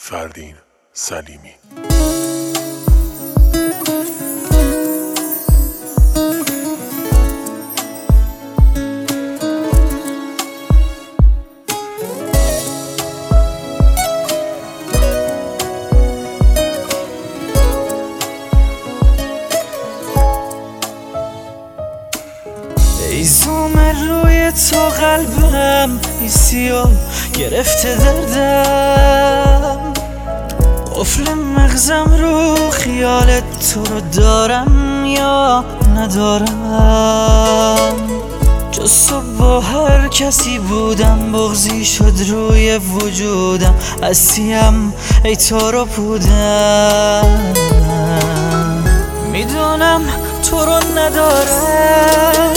فردین سلیمی. ای زوم روی تو قلبم ایسیو گرفته دردم، قفل مغزم رو خیالت تو رو دارم یا ندارم. جز تو با هر کسی بودم بغضی شد روی وجودم، هستیم ای تو رو بودم. میدونم تو رو ندارم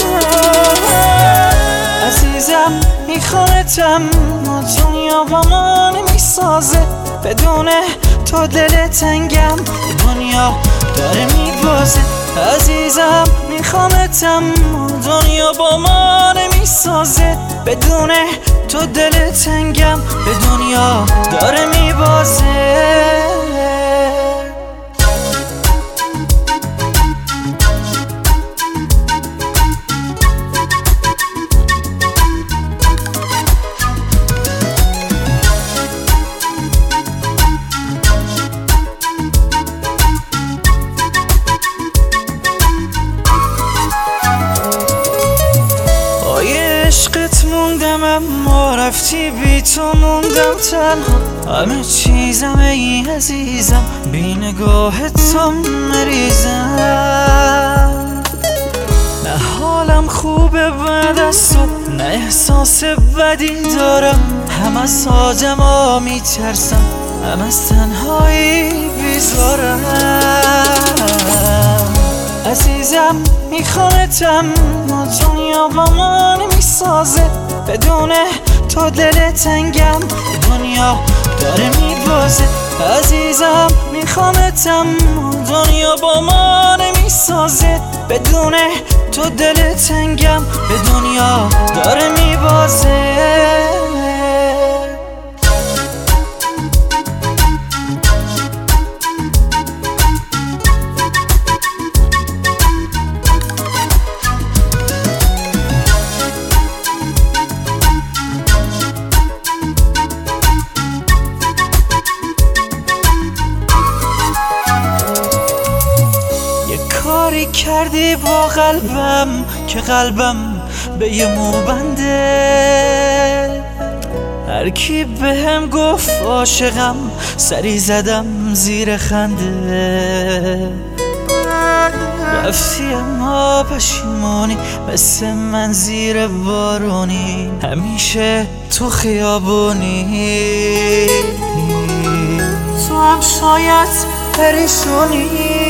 عزیزم، میخوامتم و دنیا با ما نمیسازه. بدون تو دل تنگم، دنیا داره میبازه. عزیزم میخوامتم و دنیا با ما نمیسازه. بدون تو دل تنگم، به دنیا داره میبازه. عشقت موندم اما رفتی بی تو موندم تنها. همه چیزم ای عزیزم بی نگاه تو مریزم. نه حالم خوبه بعد از تو، نه احساس بدی دارم. هم از آدما میترسم، هم از تنهایی بیزارم. عزیزم میخوامتم و دنیا با ما نمیسازه. بدون تو دل تنگم، دنیا داره میبازه. عزیزم میخوامتم و دنیا با ما نمیسازه. بدون تو دل تنگم، به دنیا داره میبازه. کاری کردی با قلبم که قلبم به یه موبنده. هر کی بهم گفت عاشقم، سری زدم زیر خنده. رفتی اما پشیمانی مثل من زیر بارونی، همیشه تو خیابونی. تو هم شاید پریشونی.